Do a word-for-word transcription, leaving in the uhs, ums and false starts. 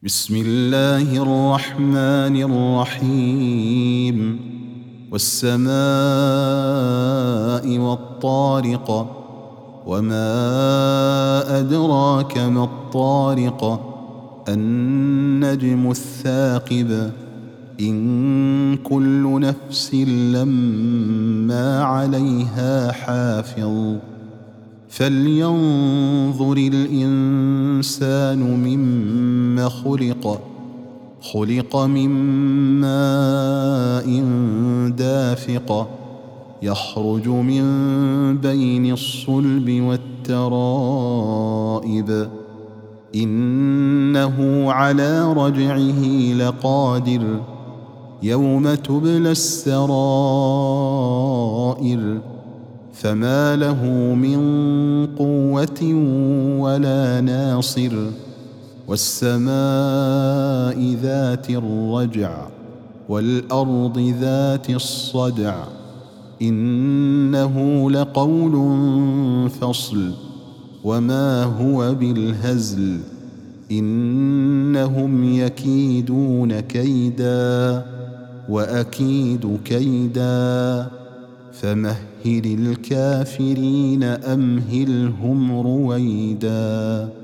بسم الله الرحمن الرحيم والسماء والطارق وما أدراك ما الطارق النجم الثاقب إن كل نفس لما عليها حافظ فلينظر الإنسان مما خلق خلق من ماء دافق يخرج من بين الصلب والترائب إنه على رجعه لقادر يوم تبلى السرائر فما له من قوة ولا ناصر والسماء ذات الرجع والأرض ذات الصدع إنه لقول فصل وما هو بالهزل إنهم يكيدون كيدا وأكيد كيدا فمهل الكافرين أمهلهم رويدا.